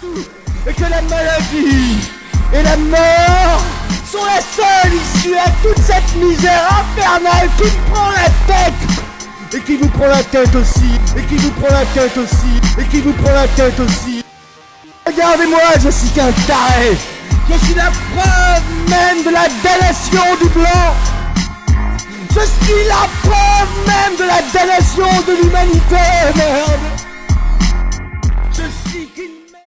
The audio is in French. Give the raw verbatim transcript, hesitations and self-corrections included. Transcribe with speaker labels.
Speaker 1: Et que la maladie et la mort sont la seule issue à toute cette misère infernale qui me prend la tête. Et qui vous prend la tête aussi. Et qui vous prend la tête aussi. Et qui vous prend la tête aussi. Regardez-moi, je suis qu'un taré. Je suis la preuve même de la damnation du blanc. Je suis la preuve même de la damnation de l'humanité, merde.